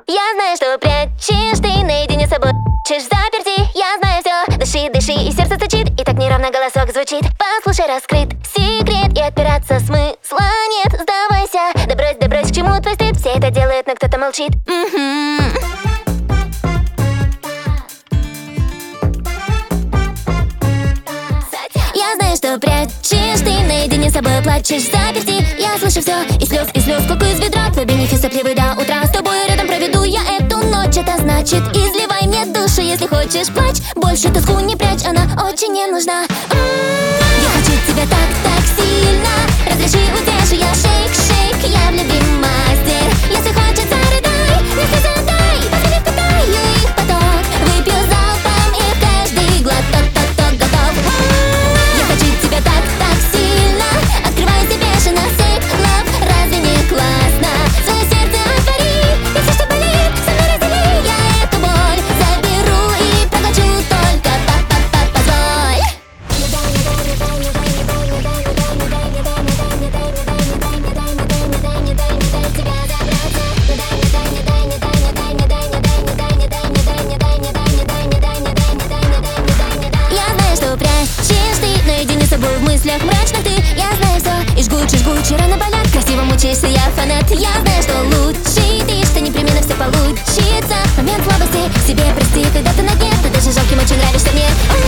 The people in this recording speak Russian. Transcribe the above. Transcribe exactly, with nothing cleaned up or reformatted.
Я знаю, что прячешь ты наедине с собой. Чешь заперти, я знаю все. Дыши, дыши, и сердце стучит, и так неровно голосок звучит. Послушай, раскрыт секрет, и отпираться смысла нет. Сдавайся, да брось, да брось, к чему твой стыд. Все это делают, но кто-то молчит. М-м-м. Я знаю, что прячешь ты наедине с собой, плачешь заперти. Я слышу все, и слез, и слез, сколько из ведра. Твой бенефис сопливый до утра. С тобой рядом проведу я эту ночь. Это значит, изливай мне душу, если хочешь, плачь. Больше тоску не прячь, она очень не нужна. М-м-м. Я хочу тебя так, так сильно. Разреши, утеши, я шейк, шейк. Я в любви мастер. Если хочется, рыдай, если задай, позвони, впитаю их поток. Выпью залпом и в каждый глоток, ток, ток, готов. М-м-м. Я хочу тебя так, так сильно. Открывайся бешено, сейк, лав. Разве не классно? Свое сердце отвори, и все, что болит, со мной раздели. Я эту боль заберу и проглочу, только па-па-па позволь. Я знаю, что прячешь ты наедине с собой в мыслях мрачных ты. Я знаю все, и жгуче, жгуче, рано болят. Красиво мучаешься, я фанат. Я знаю, что лучший ты, что непременно все получится. Момент слабости себе прости, когда ты на дне. Ты даже жалким очень нравишься мне.